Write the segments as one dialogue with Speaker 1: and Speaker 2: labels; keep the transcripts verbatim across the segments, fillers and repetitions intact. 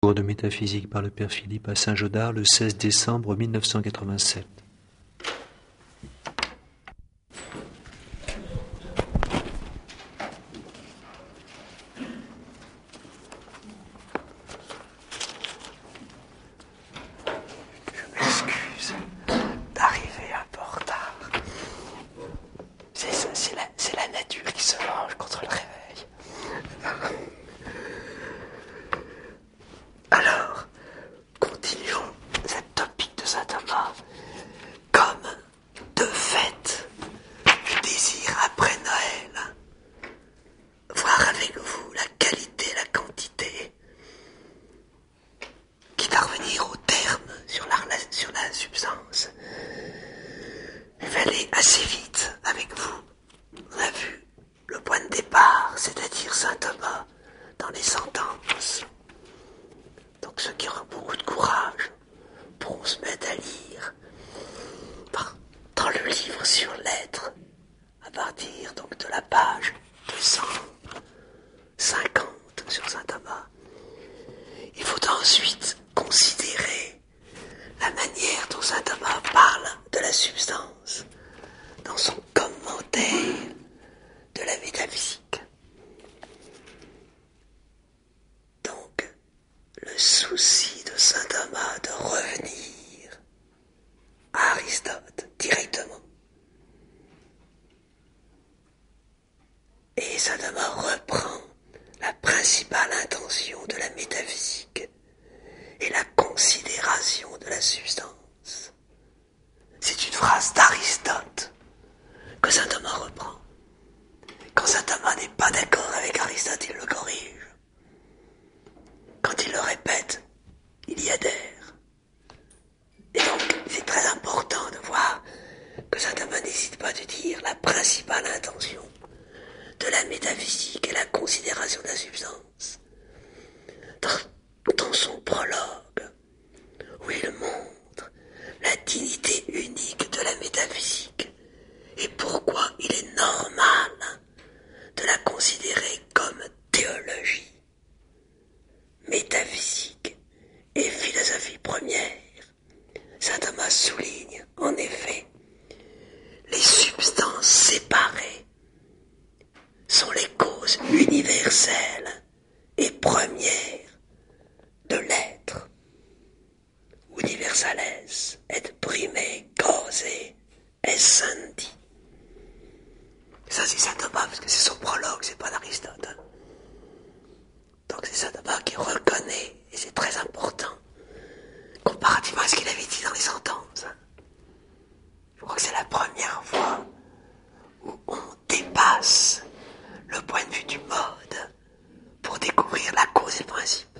Speaker 1: Cours de métaphysique par le père Philippe à Saint-Gaudard le seize décembre mille neuf cent quatre-vingt-sept.
Speaker 2: Je m'excuse d'arriver un peu en retard. C'est ça, c'est la, c'est la nature qui se venge contre le réveil. Alors, continuons cette topique de saint Thomas. Comme de fait, je désire après Noël voir avec vous la qualité, la quantité, quitte à revenir au terme sur la, sur la substance. Je vais aller assez vite avec vous. On a vu le point de départ, c'est-à-dire saint Thomas dans les sentences. Donc ceux qui auront beaucoup de courage pourront se mettre à lire dans le livre sur l'être, à partir donc de la page deux cent cinquante sur saint Thomas. Il faut ensuite considérer la manière dont saint Thomas parle de la substance dans son commentaire de la métaphysique. Donc, le souci de saint Thomas de revenir à Aristote directement. Et saint Thomas reprend la principale intention de la métaphysique et la considération de la substance. C'est une phrase d'Aristote que saint Thomas reprend. Quand saint Thomas n'est pas d'accord avec Aristote, il le corrige. Quand il le répète, il y adhère. Et donc, c'est très important de voir que saint Thomas n'hésite pas de dire la principale intention de la métaphysique et la considération de la substance. Dans, dans son prologue, où il montre la dignité unique de la métaphysique et pourquoi il est normal de la considérer comme théologie, métaphysique et philosophie première, saint Thomas souligne en effet les substances séparées sont les causes universelles et premières de l'être. Universales et prime cause essendi. Ça c'est saint Thomas parce que c'est son prologue, c'est pas d'Aristote. Hein. Donc c'est saint Thomas qui reconnaît, et c'est très important, comparativement à ce qu'il avait dit dans les sentences. Hein. Je crois que c'est la première fois où on dépasse le point de vue du mode pour découvrir la cause et le principe.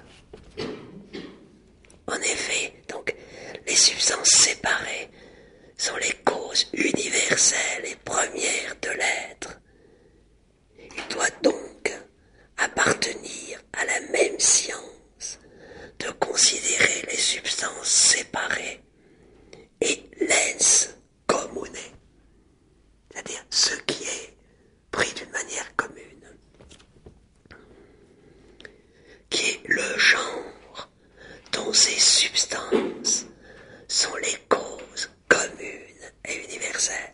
Speaker 2: En effet, donc, les substances séparées sont les causes universelles et premières de l'être. Il doit donc appartenir à la même science de considérer les substances séparées et l'ens commune, c'est-à-dire ce qui est pris d'une manière commune, qui est le genre dont ces substances sont les causes communes et universelles.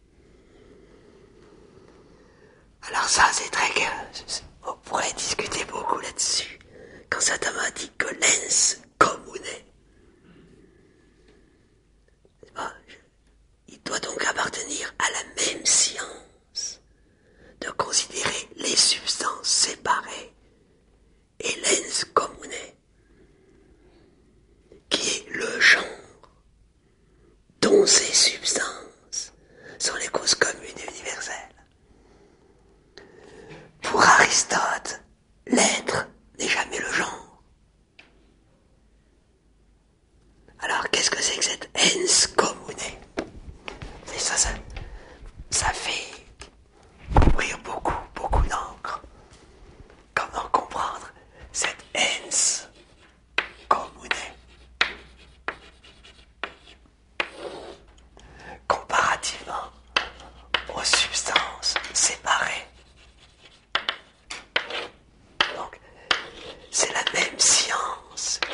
Speaker 2: Alors ça, c'est très clair. On pourrait discuter beaucoup là-dessus. Quand saint Thomas dit que l'ens commune, il doit donc appartenir à la même science de considérer les substances séparées et l'ens commune, qui est le genre dont ces substances sont les causes communes et universelles. Pour Aristote, l'être n'est jamais le genre. Alors qu'est-ce que c'est que cette ens commune? Et ça, ça, ça fait courir beaucoup, beaucoup d'encre. Comment comprendre cette ens commune comparativement aux substances séparées? Donc, c'est la même science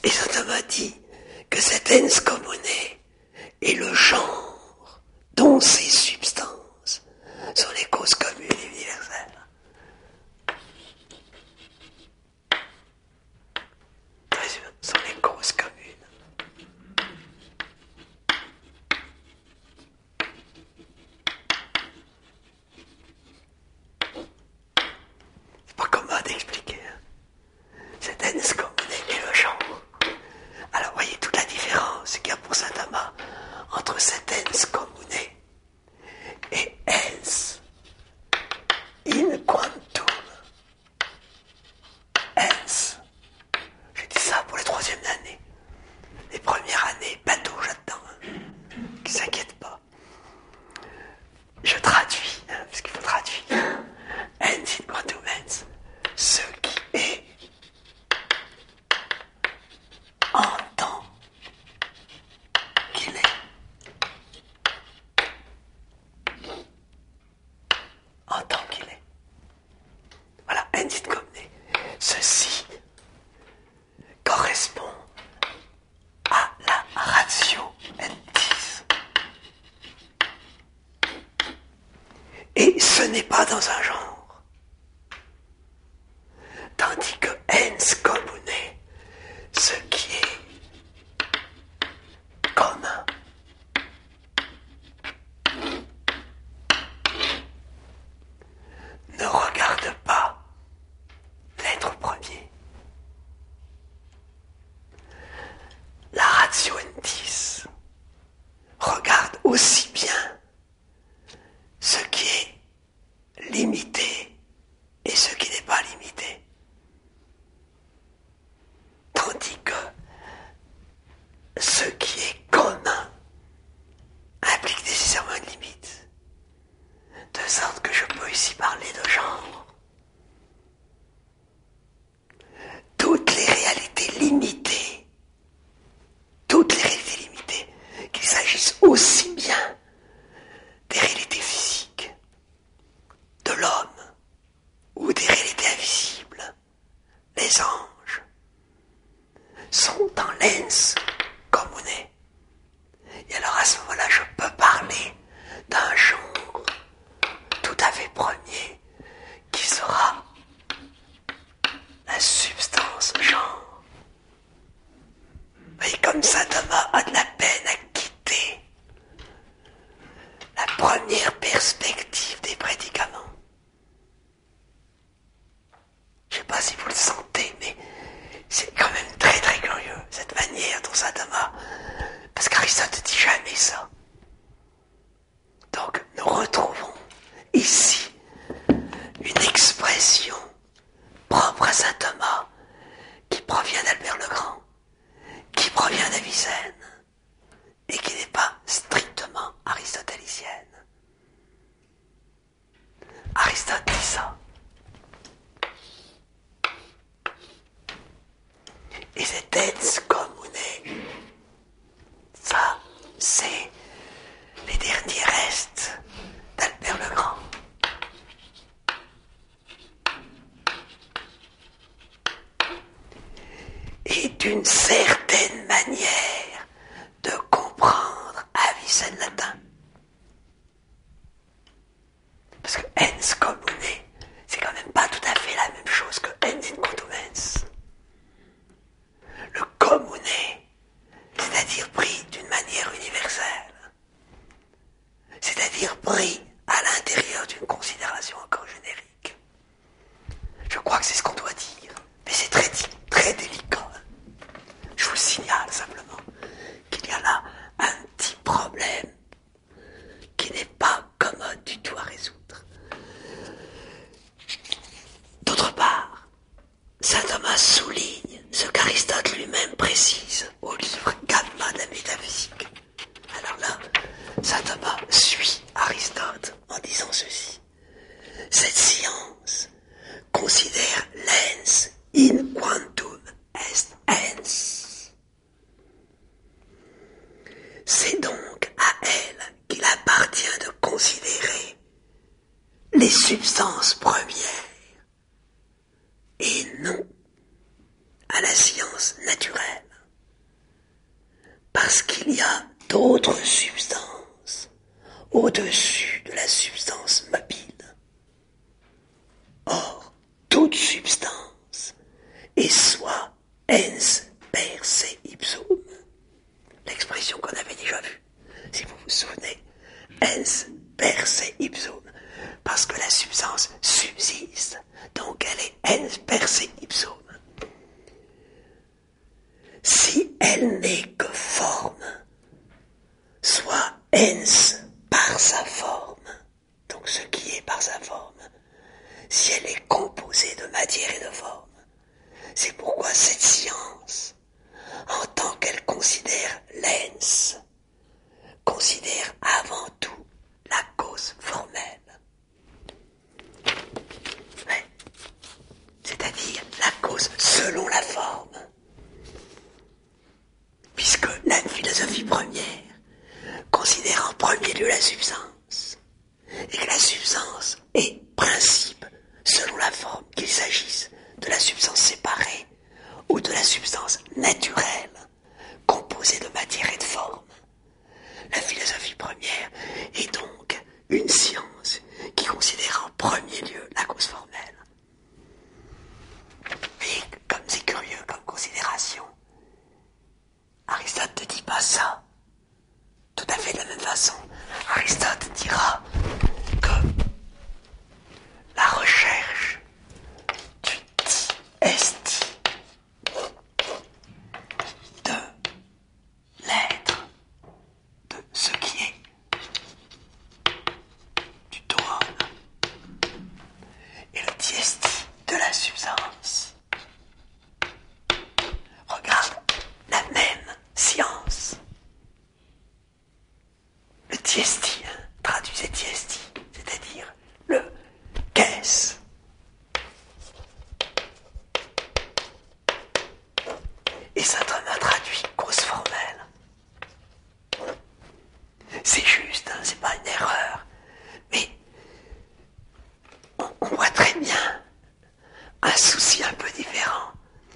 Speaker 2: Et Saint Thomas dit que cet ens commune est le genre dont ces substances sont les causes communes et universelles. Sont les causes communes. C'est pas commode d'expliquer. Hein. Cet ens commune est le genre. Alors voyez toute la différence qu'il y a pour saint Thomas entre cet ens commune et ens in quantum ens. J'ai dit ça pour les troisième années. Les premières années, bateau là-dedans. Hein, qui s'inquiètent pas. Je traduis, hein, parce qu'il faut traduire. Ens in quantum ens. Ce qui est en tant qu'il est. En tant qu'il est. Voilà, ens in quantum. Ceci correspond à la ratio entis. Et ce n'est pas dans un genre. Tandis que ens commune, ce qui est commun, ne regarde pas l'être premier. La ratio entis regarde aussi bien ce qui est limité et ce qui n'est pas limité. Tandis que ce qui est commun implique nécessairement une limite. De sorte que je peux ici parler de genre. Toutes les réalités limitées, toutes les réalités limitées, qu'il s'agisse aussi bien des réalités physiques de l'homme ou des réalités invisibles, les anges, sont dans l'ens commune. Et alors à ce moment-là, je peux parler d'un genre tout à fait premier qui sera la substance genre. Vous voyez, comme saint Thomas a de la peine à quitter la première perspective des prédicaments. Je ne sais pas si vous le sentez, mais c'est quand même très très curieux, cette manière dont saint Thomas, parce qu'Aristote ne dit jamais ça. Donc nous retrouvons ici une expression propre à saint Thomas qui provient d'Albert le Grand, qui provient d'Avicenne et qui n'est pas strictement aristotélicienne. Aristote dit ça. Et cet ens commune, ça, c'est les derniers restes d'Albert le Grand. Et d'une certaine manière de comprendre Avicenne latin. Parce que ens commune, c'est quand même pas tout à fait la même chose que ens in quantum ens. Le commune, c'est-à-dire pris d'une manière universelle, c'est-à-dire pris à l'intérieur d'une considération encore générique. Je crois que c'est ce qu'on doit dire, mais c'est très, très délicat. Je vous signale simplement qu'il y a là un petit problème qui n'est pas commode du tout à résoudre. D'autre part, saint Thomas souligne ce qu'Aristote lui-même précise au livre Gamma de la métaphysique. Alors là, saint Thomas suit Aristote en disant ceci. Cette science considère l'ens in quantum est ens. C'est donc à elle qu'il appartient de considérer les substances premières et non à la science naturelle. Parce qu'il y a d'autres substances au-dessus de la substance mobile. Or, toute substance est soit ens per se ipsum, l'expression qu'on avait déjà vue, si vous vous souvenez, ens per se ipsum, parce que la substance subsiste, donc elle est ens per se ipsum. Si elle n'est que forme, soit ens par sa forme, donc ce qui est par sa forme, si elle est composée de matière et de forme. C'est pourquoi cette science, en tant qu'elle considère l'ens, considère avant tout la cause formelle. Ouais. C'est-à-dire la cause selon la forme. Puisque la philosophie première considère en premier lieu la substance, et que la substance est principe selon la forme, qu'il s'agisse de la substance séparée ou de la substance naturelle, composée de matière et de forme. La philosophie première est donc une science qui considère en premier lieu la cause formelle. Et comme c'est curieux comme considération, Aristote ne dit pas ça tout à fait de la même façon. Aristote dira que la recherche du ti esti de l'être, de ce qui est, du dohon, et le ti esti de la substance, regarde la même science. Le tiesti, hein, traduisez tiesti, c'est-à-dire le qu'est-ce. Et saint Thomas traduit cause formelle. C'est juste, hein, c'est pas une erreur, mais on, on voit très bien un souci un peu différent.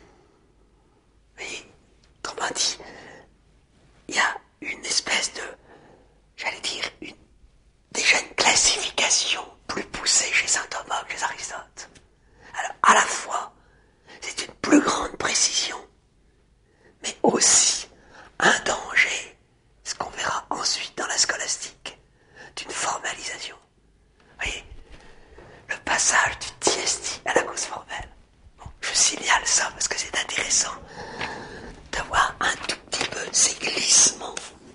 Speaker 2: Mais, autrement dit, il y a une espèce de, j'allais dire, une, déjà une classification plus poussée chez saint Thomas que chez Aristote. Alors, à la fois, c'est une plus grande précision, mais aussi un danger, ce qu'on verra ensuite dans la scolastique, d'une formalisation. Vous voyez, le passage du tiesti à la cause formelle. Bon, je signale ça parce que c'est intéressant de voir un tout petit peu ces glissements.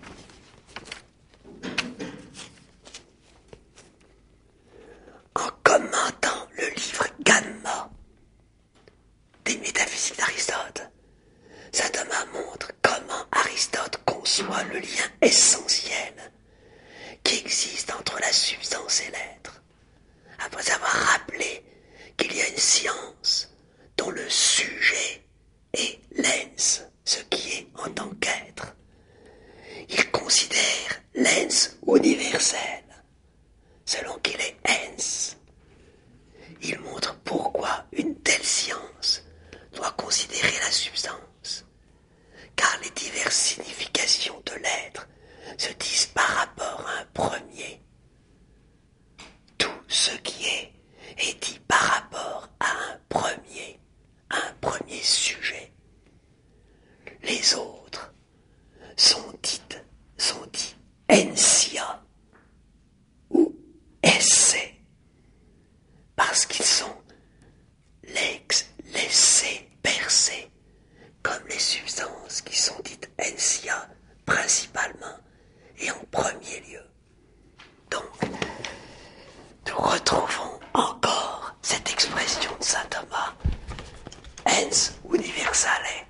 Speaker 2: En commentant le livre Gamma des métaphysiques d'Aristote, saint Thomas montre comment Aristote conçoit le lien essentiel qui existe entre la substance et l'être, après avoir rappelé qu'il y a une science dont le sujet est l'ens, ce qui est en tant qu'être. Il considère l'ens universel, selon qu'il est ens. Il montre pourquoi une telle science doit considérer la substance, car les diverses significations de l'être se disent par rapport à un premier. Tout ce qui est est dit par rapport à un premier, à un premier sujet. Les autres sont dites, sont dits ensia ou esse, parce qu'ils sont lex, laissés, percés, comme les substances qui sont dites ensia principalement et en premier lieu. Donc, nous retrouvons encore cette expression de saint Thomas, ens universale.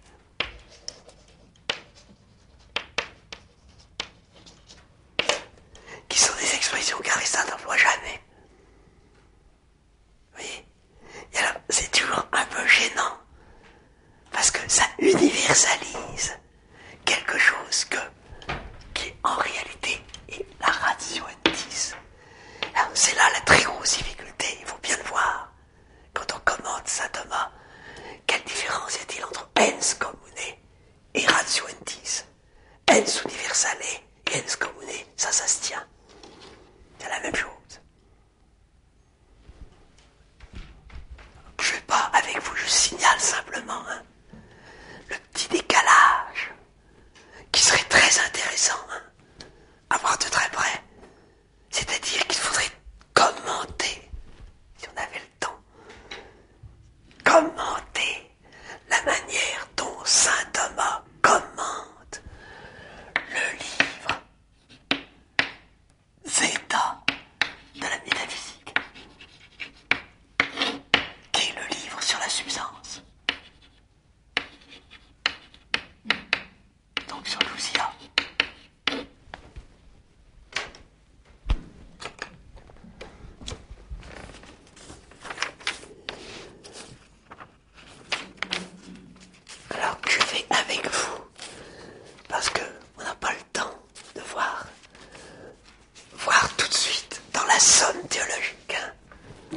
Speaker 2: Qui sont des expressions qu'Aristote n'emploie jamais. Vous voyez ? Et alors, c'est toujours un peu gênant, parce que ça universalise quelque chose que, qui en réalité est la ratio entis. Alors, c'est là la très grosse difficulté, il faut bien le voir, quand on commente saint Thomas. Quelle différence y a-t-il entre ens commune et ratio entis? Ens finalement, hein, le petit décalage qui serait très intéressant hein, à voir de très près. C'est-à-dire qu'il faudrait commenter, si on avait le temps, commenter la manière dont saint Thomas commente le livre Zeta de la métaphysique, qui est le livre sur la substance. Donc sur l'ousia. Alors je vais avec vous, parce que on n'a pas le temps de voir, voir tout de suite dans la somme théologique. Hein.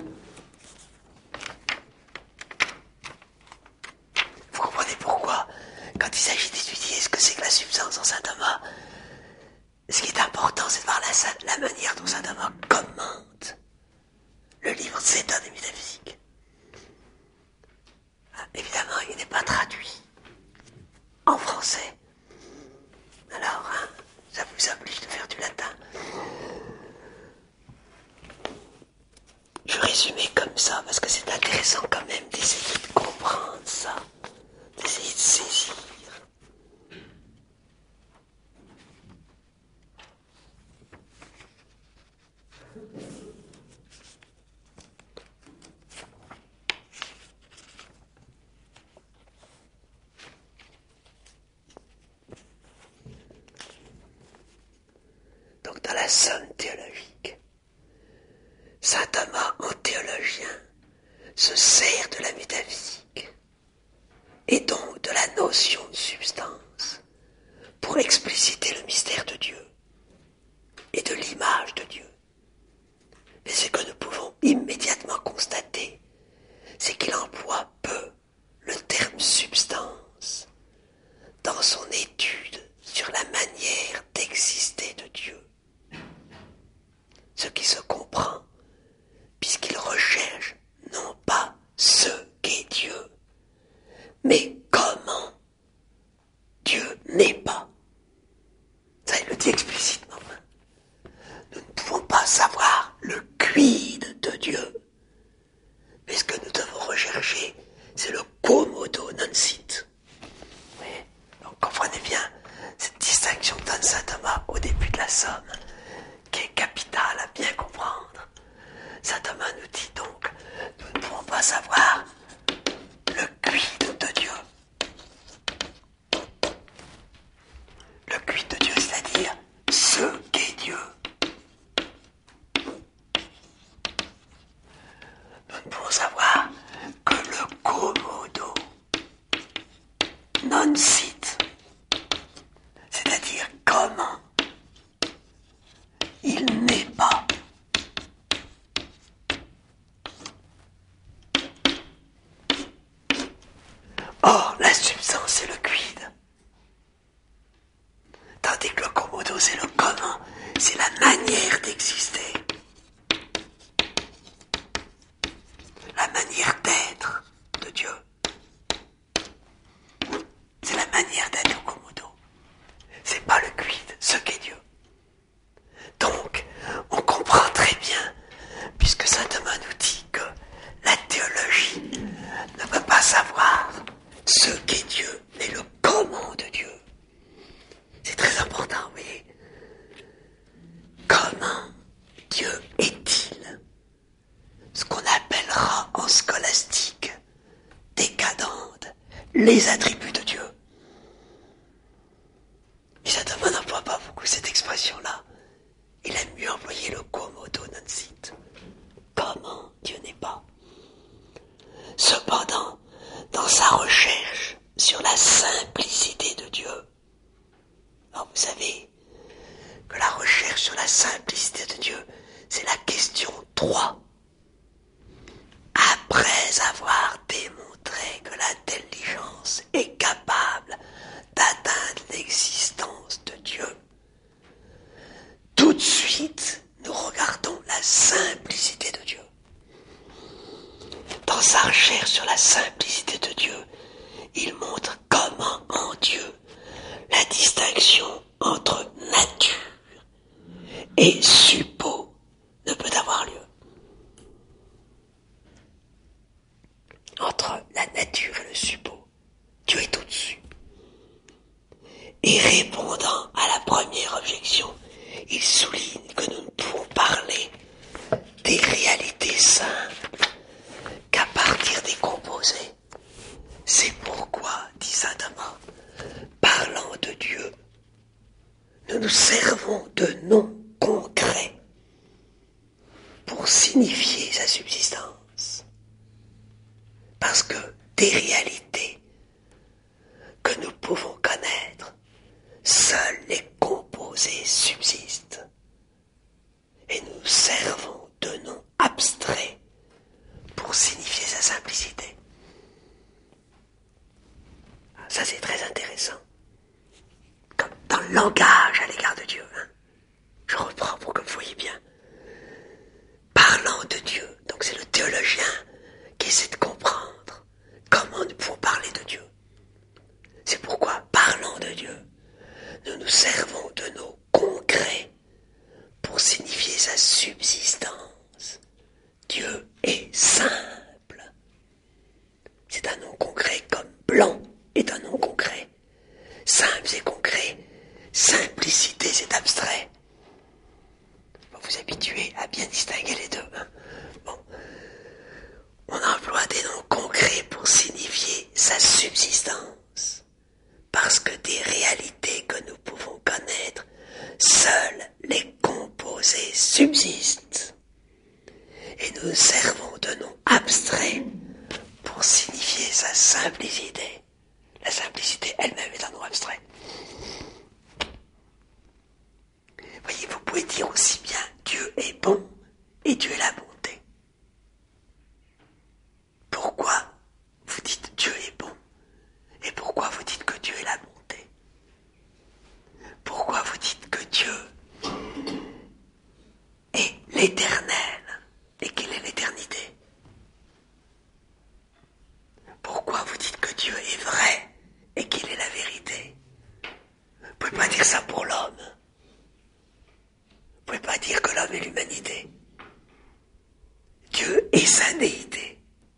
Speaker 2: Vous comprenez pourquoi, quand il s'agit d'étudier ce que c'est que la substance en saint Thomas, ce qui est important, c'est de voir la, la manière dont saint Thomas commente le livre Zeta des métaphysiques. Ah, évidemment, il n'est pas traduit en français. Alors, hein, ça vous oblige de faire du latin. Je résumais comme ça parce que c'est intéressant quand même d'essayer de comprendre ça, d'essayer de saisir. Donc dans la somme théologique, saint Thomas, en théologien, se sert de la métaphysique et donc de la notion de substance pour expliciter le mystère de Dieu et de l'image de Dieu. Mais ce que nous pouvons immédiatement constater, c'est qu'il emploie peu le terme substance dans son étude sur la manière d'exister de Dieu. Ce qui se comprend, puisqu'il recherche non pas ce qu'est Dieu, mais comment Dieu n'est pas. Ça, il le dit explicitement. Nous ne pouvons pas savoir le quid de Dieu, mais ce que nous devons rechercher, c'est le quomodo non sit. Oui. Donc comprenez bien cette distinction que donne saint Thomas au début de la somme, qui est capitale à bien comprendre. Saint Thomas nous dit donc, nous ne pouvons pas savoir le quid de Dieu. Le quid de Dieu, c'est-à-dire ce qu'est Dieu. Nous ne pouvons savoir que le quomodo non sit, c'est-à-dire comment il n'est pas. Or, la substance, c'est le quid. Tandis que le quomodo, c'est le comment. C'est la manière d'exister. La manière d'être de Dieu. C'est la manière d'être le quomodo. C'est pas le quid, ce qu'est Dieu. Donc, on comprend très bien, puisque saint Thomas nous dit que la théologie ne peut pas savoir ce qu'est Dieu, mais le comment de Dieu. C'est très important, vous voyez. Comment Dieu est-il? Ce qu'on appellera en scolastique, décadente, les attributs de Dieu. Et saint Thomas n'emploie pas beaucoup cette expression-là. Il aime mieux employer le quomodo non sit. Comment Dieu n'est pas. Cependant, dans sa recherche sur la simplicité de Dieu, alors vous savez que la recherche sur la simplicité de Dieu, c'est la question trois. Après avoir démontré que l'intelligence est capable d'atteindre l'existence de Dieu, tout de suite, nous regardons la simplicité de Dieu. Dans sa recherche sur la simplicité de Dieu, répondant à la première objection, il souligne que nous ne pouvons parler des réalités simples qu'à partir des composés. C'est pourquoi, dit saint Thomas, parlant de Dieu, nous nous servons de noms concrets pour signifier sa subsistance. Parce que des réalités que nous pouvons connaître, seuls les composés subsistent. Et nous nous servons de noms abstraits pour signifier sa simplicité. Ça, c'est très intéressant. Comme dans le langage à l'égard de Dieu. Hein. Je reprends pour que vous voyez bien. Parlant de Dieu, donc c'est le théologien qui essaie de comprendre comment nous pouvons parler de Dieu. C'est pourquoi, parlant de Dieu, nous nous servons de nos concrets pour signifier sa subsistance. Dieu est simple. C'est un nom concret comme blanc est un nom concret. Simple, c'est concret. Simplicité, c'est abstrait. Vous vous habituez à bien distinguer les deux. Hein? Bon. On emploie des noms concrets pour signifier sa subsistance. Parce que des réalités que nous pouvons connaître, seuls les composés subsistent. Et nous nous servons de noms abstraits pour signifier sa simplicité. La simplicité elle-même est un nom abstrait. Voyez, vous pouvez dire aussi bien Dieu est bon et Dieu est la bonté. Pourquoi vous dites Dieu est bon et pourquoi vous dites que Dieu est la bonté? Pourquoi vous dites que Dieu est l'éternel et qu'il est l'éternité? Pourquoi vous dites que Dieu est vrai et qu'il est la vérité? Vous ne pouvez pas dire ça pour l'homme. Vous ne pouvez pas dire que l'homme est l'humanité. Dieu est sa déité.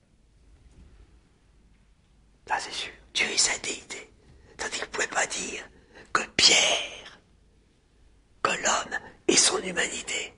Speaker 2: Ça c'est sûr. Dieu est sa déité. C'est-à-dire que vous ne pouvez pas dire que Pierre, que l'homme est son humanité.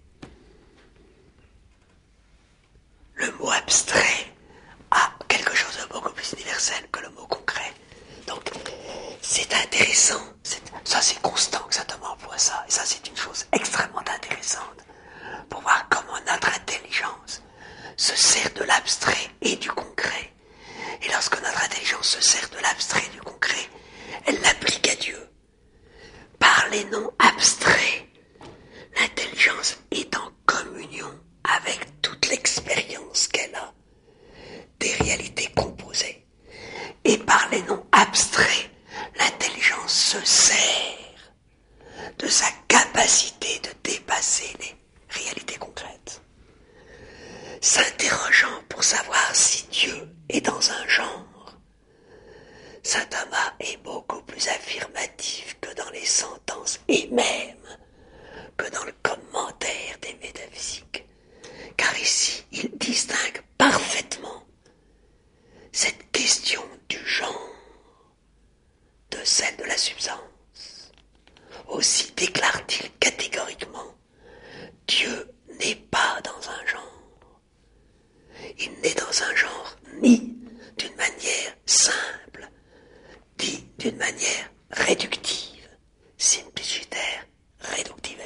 Speaker 2: Le mot abstrait a quelque chose de beaucoup plus universel que le mot concret. Donc, c'est intéressant. C'est, ça, c'est constant que saint Thomas emploie ça. Et ça, c'est une chose extrêmement intéressante pour voir comment notre intelligence se sert de l'abstrait et du concret. Et lorsque notre intelligence se sert de l'abstrait et du concret, elle l'applique à Dieu. Par les noms abstraits, l'intelligence est en communion avec toute l'expérience qu'elle a des réalités composées. Et par les noms abstraits, l'intelligence se sert de sa capacité de dépasser les réalités concrètes. S'interrogeant pour savoir si Dieu est dans un genre, saint Thomas est beaucoup plus affirmatif que dans les sentences et même que dans le commentaire des métaphysiques. Car ici, il distingue parfaitement cette question du genre de celle de la substance. Aussi déclare-t-il catégoriquement, Dieu n'est pas dans un genre. Il n'est dans un genre ni d'une manière simple, ni d'une manière réductive, simplicitaire, réductive.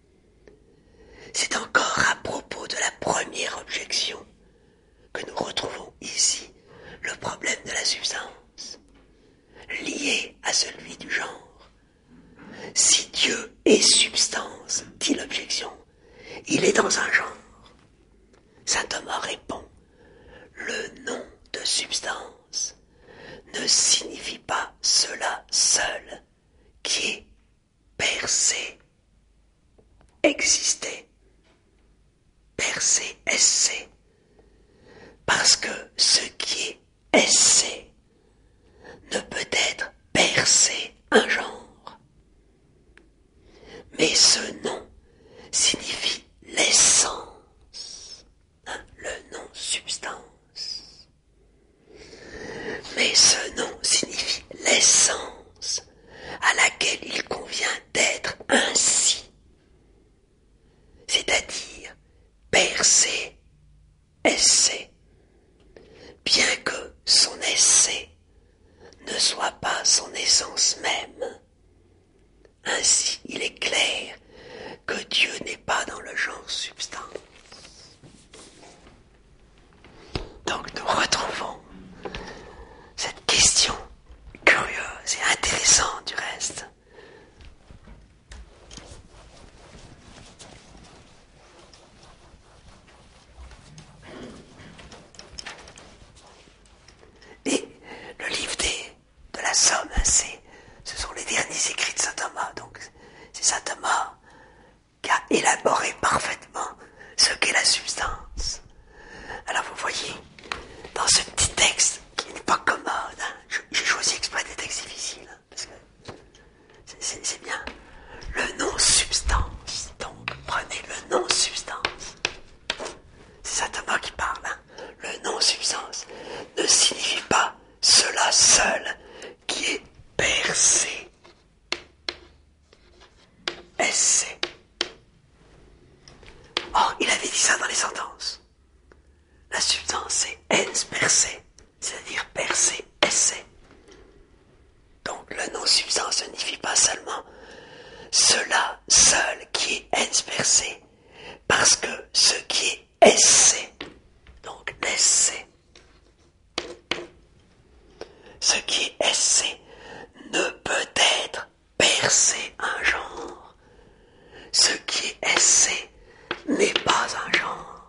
Speaker 2: C'est encore à propos de la première objection que nous retrouvons ici le problème de la substance, lié à celui du genre. Si Dieu est substance, dit l'objection, il est dans un genre. Saint Thomas répond, le nom de substance ne signifie pas cela seul, qui est percé, exister, percé, esse, parce que ce qui est esse ne peut être percé un genre. Mais ce nom signifie l'essence, hein, le nom substance. Mais ce nom signifie conçoit pas son essence même. Ainsi, il est clair que Dieu n'est pas dans le genre substance. Donc nous retrouvons cette question curieuse et intéressante du reste. Et le livre des, de la Somme, c'est, ce sont les derniers écrits de saint Thomas. Donc c'est saint Thomas qui a élaboré parfaitement ce qu'est la substance. Alors vous voyez, dans ce petit texte qui n'est pas commode, hein, j'ai choisi exprès des textes difficiles, hein, parce que c'est, c'est, c'est bien. Le non-substance, donc prenez le non-substance. C'est saint Thomas qui parle, hein. Le non-substance ne signifie pas cela seul qui est percé. S C. Or, il avait dit ça dans les sentences. La substance, c'est ens percé, c'est-à-dire percé, S C. Donc, le non-substance ne signifie pas seulement cela seul qui est ens percé, parce que ce qui est S C, donc S C, ce qui est S C ne peut être percé un genre. Ce qui est S C n'est pas un genre.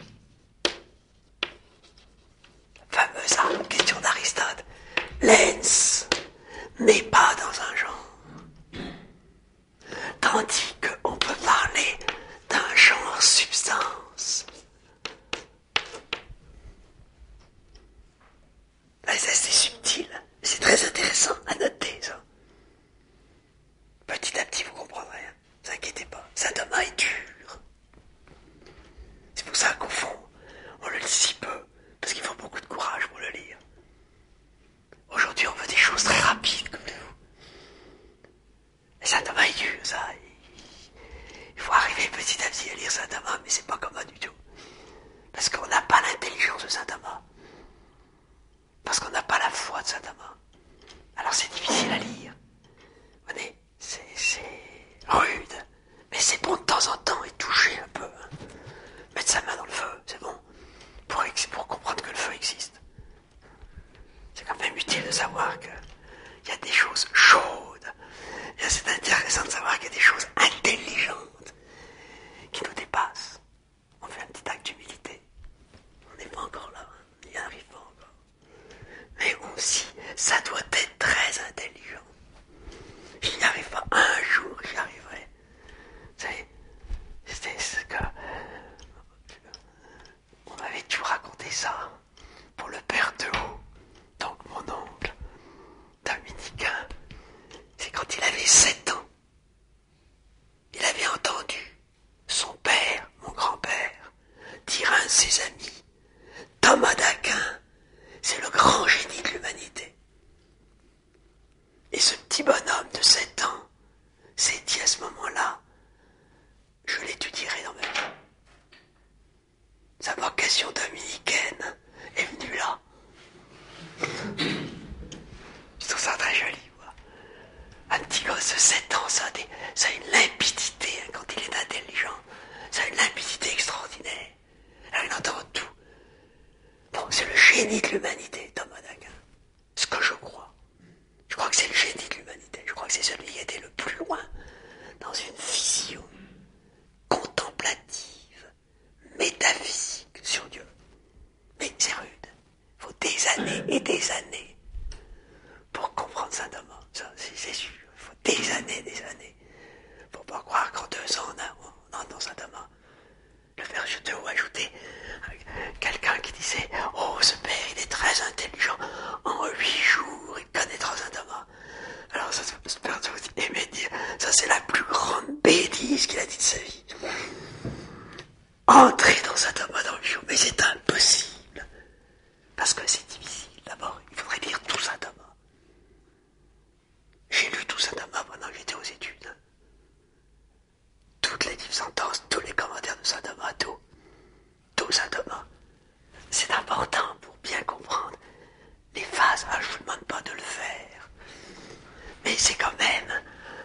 Speaker 2: Fameuse question d'Aristote. L'ens n'est pas dans un genre. Tandis qu'on peut parler d'un genre substance. Là, ça, c'est subtil. C'est très intéressant à noter, ça. Petit à petit, vous comprendrez. Hein. Ne vous inquiétez pas. Saint Thomas est dur. C'est pour ça qu'au fond, on le lit si peu. Parce qu'il faut beaucoup de courage pour le lire. Aujourd'hui, on veut des choses très rapides, comme vous. Et Saint Thomas est dur, ça. Il faut arriver petit à petit à lire Saint Thomas, mais c'est pas commode du tout. Parce qu'on n'a pas l'intelligence de Saint Thomas. Parce qu'on n'a pas la foi de saint Thomas. Alors c'est difficile à lire. Vous voyez, c'est, c'est rude. Mais c'est bon de temps en temps et toucher un peu. Hein. Mettre sa main dans le feu, c'est bon. Pour, ex- pour comprendre que le feu existe. C'est quand même utile de savoir qu'il y a des choses chaudes. Et c'est intéressant de savoir qu'il y a des choses intelligentes qui nous dépassent. On fait un petit acte d'humilité. On n'est pas encore là. Hein. On n'y arrive pas encore. Mais aussi, ça doit être très intelligent. Je n'y arrive pas. Un jour, j'y arriverai. Vous savez, c'était ce que... On m'avait toujours raconté ça pour le père de haut. Donc mon oncle, dominicain, c'est quand il avait sept ans. Il avait entendu son père, mon grand-père, dire à un de ses amis, Thomas d'Aquin, c'est le grand génie de l'humanité. Et ce petit bonhomme de sept ans s'est dit à ce moment-là, je l'étudierai dans ma vie. Sa vocation dominicaine est venue là. Je trouve ça très joli. Moi. Un petit gosse de sept ans, ça a, des, ça a une limpidité hein, quand il est intelligent. Ça a une limpidité extraordinaire. Alors il entend tout. Donc c'est le génie de l'humanité, Thomas d'Aquin. Ce que je crois. Je crois que c'est le génie de l'humanité. Je crois que c'est celui qui était le plus loin dans une vision contemplative, métaphysique sur Dieu. Mais c'est rude. Il faut des années et des années pour comprendre Saint Thomas. Ça, c'est, c'est sûr. Il faut des années et des années. Il ne faut pas croire qu'en deux ans, on, a, on entend Saint Thomas. Le père Juteau a ajouté quelqu'un qui disait « Oh, ce père, il est très intelligent. En huit jours, il connaîtra Saint Thomas. » Alors, ce père Juteau aimait dire « Ça, c'est la plus grande bêtise c'est quand même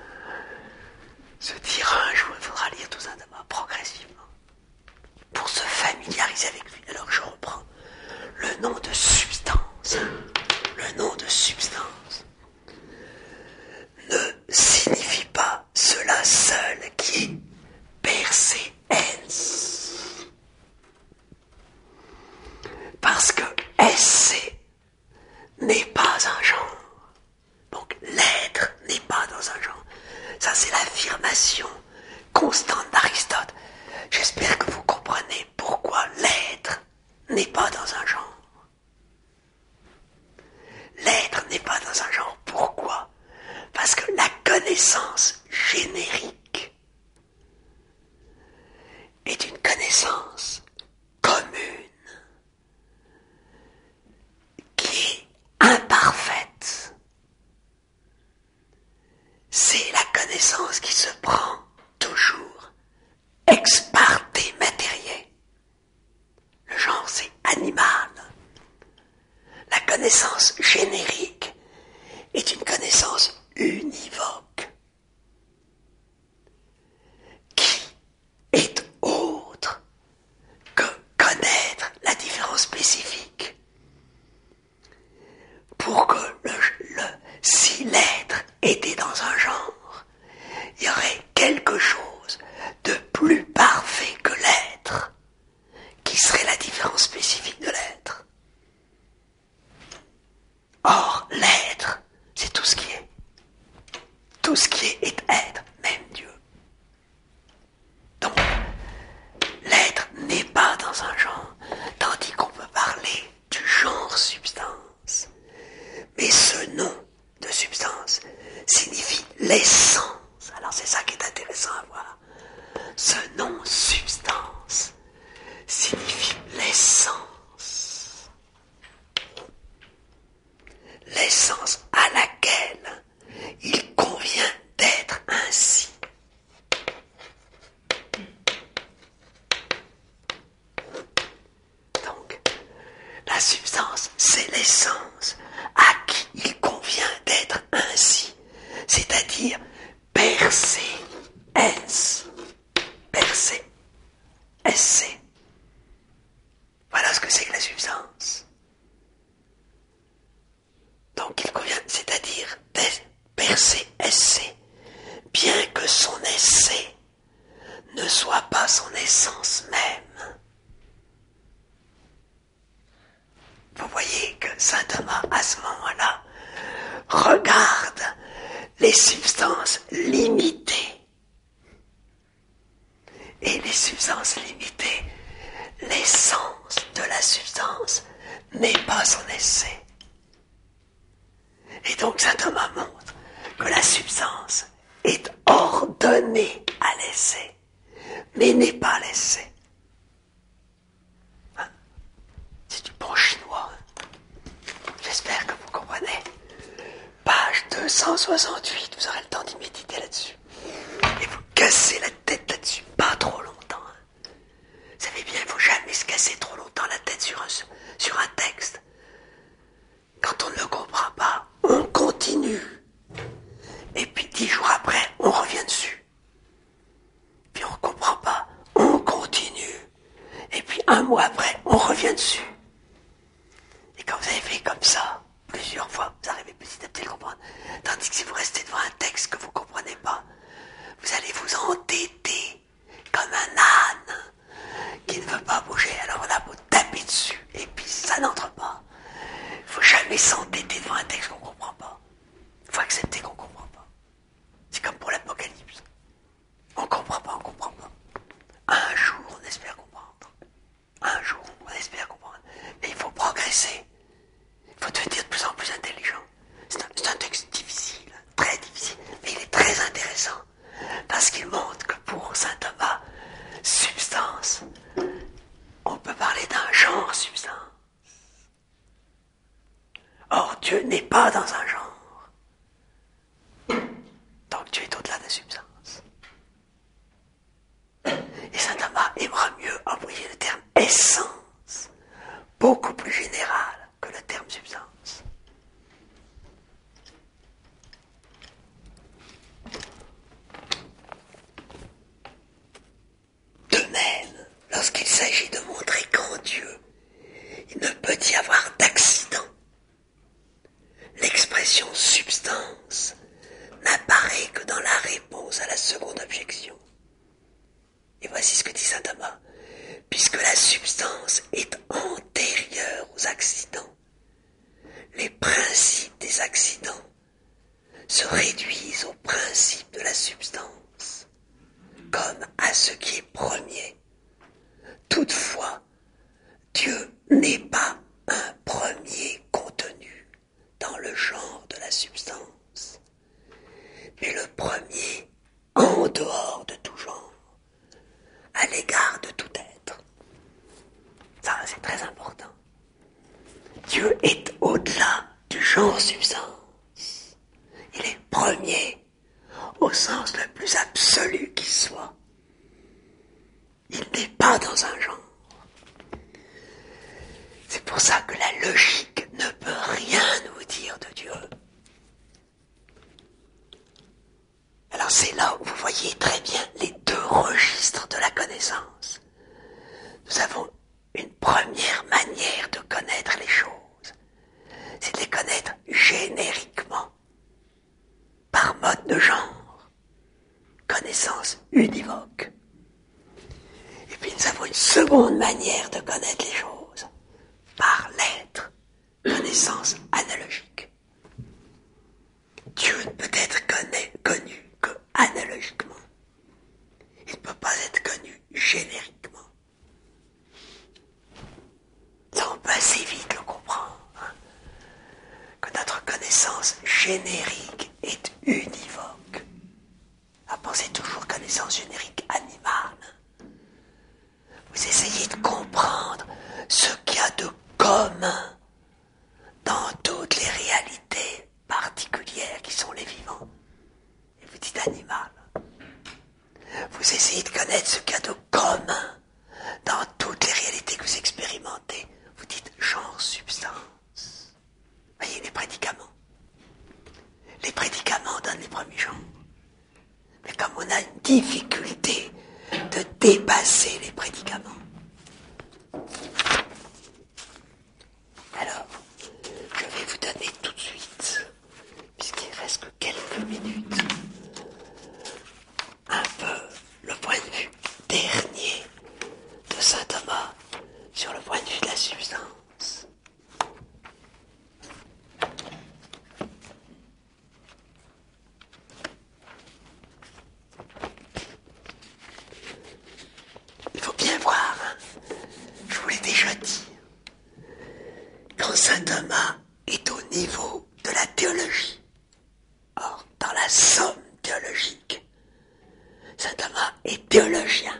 Speaker 2: se dire un jour, il faudra lire tout ça d'abord progressivement pour se familiariser avec lui. Alors je reprends le nom de substance. Le nom de substance ne signifie pas cela seul qui est percé ens. Parce que esse n'est pas un genre. Donc l'être n'est pas dans un genre. Ça c'est l'affirmation constante d'Aristote. J'espère que vous comprenez pourquoi l'être n'est pas dans un genre. L'être n'est pas dans un genre. Pourquoi ? Parce que la connaissance générique est une connaissance commune qui est imparfaite. C'est la connaissance qui se prend toujours ex parte materie. Le genre c'est animal. La connaissance générique est une connaissance univoque qui est autre que connaître la différence spécifique. Pour que le, le, si l'être était dans un genre, il y aurait quelque chose de plus parfait que l'être, qui serait la différence spécifique de l'être. Or, l'être, c'est tout ce qui est. Tout ce qui est est être, même Dieu. Donc, l'être n'est pas dans un genre, tandis qu'on peut parler du genre substance. Mais ce nom de substance signifie l'essence. Alors c'est ça qui est intéressant à voir. Ce nom substance signifie l'essence. L'essence à laquelle il convient d'être ainsi. Donc, la substance, c'est l'essence à qui il convient d'être ainsi, c'est-à-dire percé ens, percé esse. Voilà ce que c'est que la substance. Donc il convient, c'est-à-dire percé esse, bien que son essai ne soit pas son essence même. Vous voyez que saint Thomas, à ce moment-là, regarde les substances limitées. Et les substances limitées, l'essence de la substance n'est pas son essai. Et donc saint Thomas montre que la substance est ordonnée à l'essai, mais n'est pas l'essai. Hein? C'est du bon chinois. Hein? J'espère que vous comprenez. Page deux cent soixante-huit, vous aurez le temps d'y méditer là-dessus. Et vous cassez la tête là-dessus, pas trop longtemps. Hein? Vous savez bien, il ne faut jamais se casser trop longtemps la tête sur un, sur un texte. Quand on ne le comprend pas, on continue. Et puis dix jours après, on revient dessus. Puis on ne comprend pas, on continue. Et puis un mois après, on revient dessus. Et quand vous avez fait comme ça, plusieurs fois, vous arrivez petit à petit à le comprendre. Tandis que si vous restez devant un texte que vous ne comprenez pas, vous allez vous entêter comme un âne qui ne veut pas bouger. Alors on a beau taper dessus, et puis ça n'entre pas. Il ne faut jamais s'entêter devant un texte qu'on ne comprend pas. Il faut accepter qu'on ne comprend pas. C'est comme pour l'Apocalypse. On ne comprend pas, on ne comprend pas. Un jour, on espère comprendre. Un jour, on espère comprendre. les accidents se réduisent au principe de la substance, comme à ce qui est premier. Toutefois, Dieu n'est pas un premier contenu dans le genre de la substance, mais le premier en dehors de tout genre, à l'égard de tout être. Ça, c'est très important. Dieu est au-delà du genre substance. Il est premier au sens le plus absolu qui soit. Il n'est pas dans un genre. C'est pour ça que la logique ne peut rien nous dire de Dieu. Alors c'est là où vous voyez très bien les deux registres de la connaissance. Nous avons une première manière de connaître les choses, c'est de les connaître génériquement, par mode de genre, connaissance univoque. Et puis nous avons une seconde manière de connaître les choses, par l'être, connaissance analogique. Dieu ne peut être connu, connu que analogiquement. Il ne peut pas être connu génériquement. Ça, on peut assez vite le comprendre, hein, que notre connaissance générique est univoque. À penser toujours connaissance générique animale. Vous essayez de comprendre ce qu'il y a de commun dans toutes les réalités particulières qui sont les vivants. Et vous dites animal. Vous essayez de connaître ce qu'il y a de commun dans toutes les réalités que vous expérimentez. Vous dites genre, substance. Voyez les prédicaments. Les prédicaments donnent les premiers genres. Mais comme on a une difficulté de dépasser les prédicaments, alors je vais vous donner tout de suite, puisqu'il reste que quelques minutes, un peu le point de vue dernier de saint Thomas sur le point de vue de la substance. Il faut bien voir, hein, je vous l'ai déjà dit, quand saint Thomas est au niveau de la théologie, or dans la somme théologique, saint Thomas est théologien.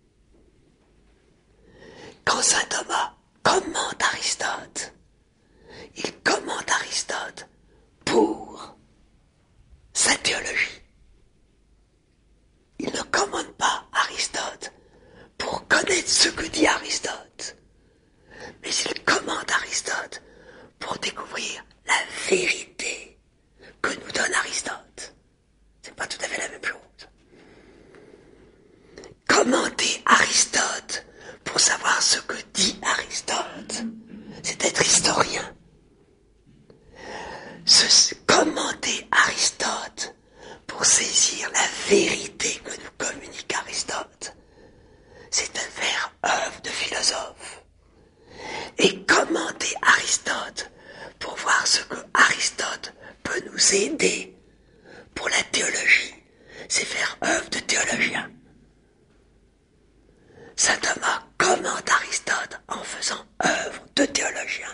Speaker 2: Quand saint Thomas commente Aristote, il commente Aristote pour sa théologie. Il ne commente pas Aristote pour connaître ce que dit Aristote, mais il commente Aristote pour découvrir la vérité que nous donne Aristote. C'est pas tout à fait la même chose. Commenter Aristote pour savoir ce que dit Aristote, c'est être historien. Se commenter Aristote pour saisir la vérité que nous communique Aristote, c'est faire œuvre de philosophe. Et commenter Aristote pour voir ce que Aristote peut nous aider pour la théologie, c'est faire œuvre de théologien. Saint Thomas commente Aristote en faisant œuvre de théologien.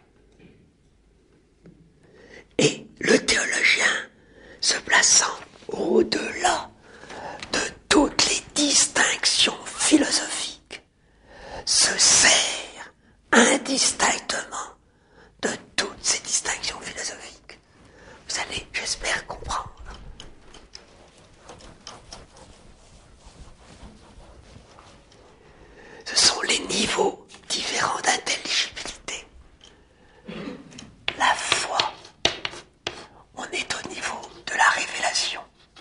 Speaker 2: Et le théologien, se plaçant au-delà de toutes les distinctions philosophiques, se sert indistinctement de toutes ces distinctions philosophiques. Vous allez, j'espère, comprendre. Ce sont les niveaux différents d'intelligibilité. La foi, on est au niveau de la révélation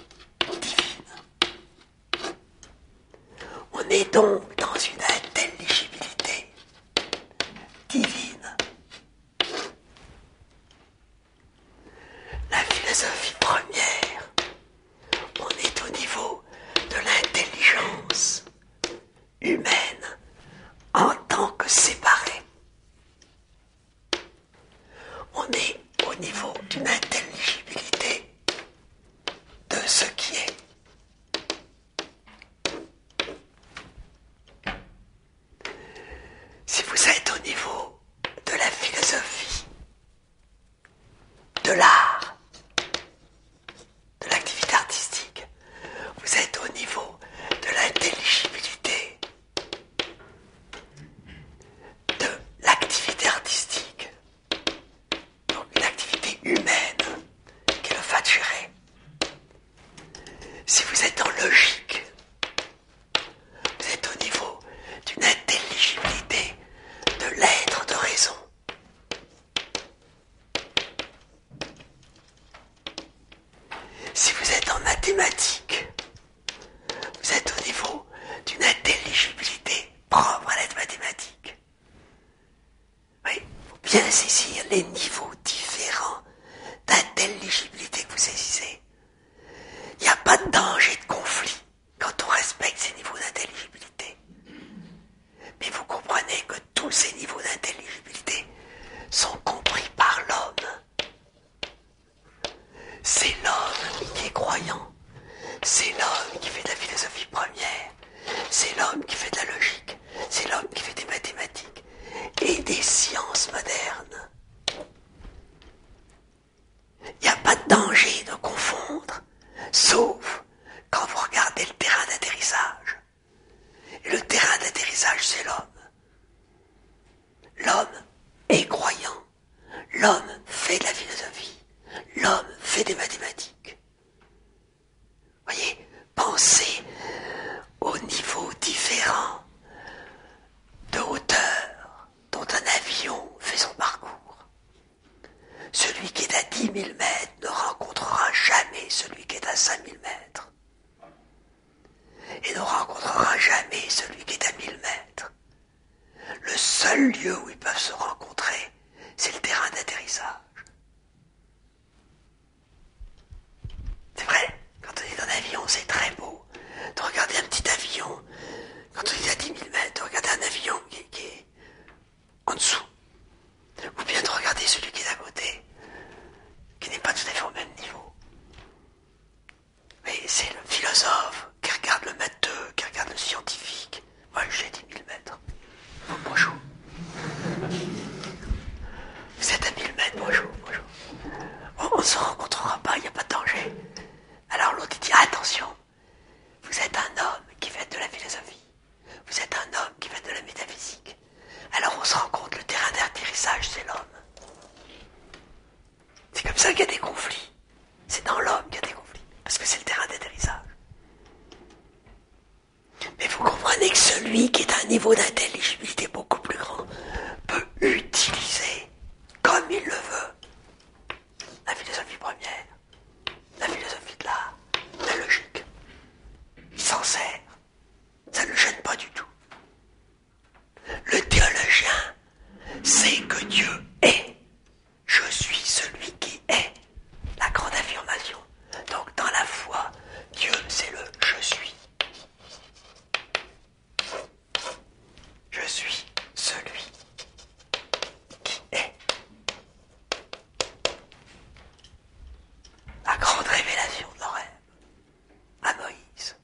Speaker 2: divine. On est donc dans une intelligibilité divine. La philosophie première, on est au niveau de l'intelligence humaine en tant que séparée. On est au niveau d'une l'intelligibilité de ce qui est. Si vous êtes au niveau de la philosophie, de l'art, de l'activité artistique, vous êtes au niveau de l'intelligibilité de l'activité artistique, donc une activité humaine qui est le facturé. Si vous êtes en logique, vous êtes au niveau d'une intelligibilité de l'être de raison. Si vous êtes en mathématiques, vous êtes au niveau d'une intelligibilité propre à l'être mathématique. Oui, il faut bien saisir les niveaux différents d'intelligibilité que vous saisissez. Il n'y a pas de danger de conflit quand on respecte ces niveaux d'intelligibilité. Mais vous comprenez que tous ces niveaux d'intelligibilité sont compris par l'homme. C'est l'homme qui est croyant. C'est l'homme qui fait de la philosophie première. C'est l'homme qui fait de la logique. C'est l'homme qui fait des mathématiques et des sciences modernes. Il n'y a pas de danger de confondre, sauf quand vous regardez le terrain d'atterrissage. Et le terrain d'atterrissage, c'est l'homme. L'homme est croyant. L'homme fait de la philosophie. L'homme fait des mathématiques. Voyez, pensez au niveau différent de hauteur dont un avion fait son parcours. Celui qui est à dix mille mètres ne rencontrera jamais celui qui est à cinq mille mètres. Et ne rencontrera jamais celui qui est à mille mètres. Le seul lieu où ils peuvent se rencontrer, c'est le terrain d'atterrissage. C'est vrai, quand on est dans un avion, c'est très beau de regarder un petit avion. Quand on est à dix mille mètres, de regarder un avion qui, qui est en dessous. Ou bien de regarder celui qui est à côté, qui n'est pas tout à fait au même niveau. Mais c'est le philosophe qui regarde le matheux, qui regarde le scientifique. Moi, j'ai dix mille mètres. Oh, bonjour. Vous êtes à mille mètres, bonjour, bonjour. Oh, on ne se rencontrera pas, il n'y a pas de danger. Alors l'autre dit, attention, vous êtes un homme qui fait de la philosophie. Vous êtes un homme qui fait de la métaphysique. Alors on se rend compte, le terrain d'atterrissage, c'est l'homme. C'est comme ça qu'il y a des conflits. C'est dans l'homme qu'il y a des conflits. Parce que c'est le terrain d'atterrissage. Mais vous comprenez que celui qui est à un niveau d'intelligibilité beaucoup plus grand peut utiliser, comme il le veut, la philosophie première, la philosophie de l'art, la logique. Il s'en sert. Ça ne le gêne pas du tout. Le théologien sait que Dieu est. Je suis celui qui est. La grande affirmation. Donc dans la foi, Dieu c'est le je suis. Je suis celui qui est. La grande révélation de l'oreille à Moïse.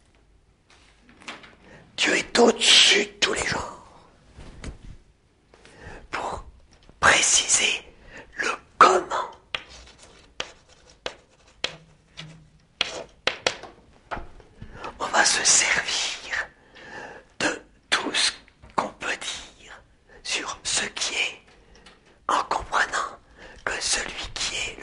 Speaker 2: Dieu est au-dessus de tous les genres. Pour préciser le comment. On va se servir de tout ce qu'on peut dire sur ce qui est, en comprenant que celui qui est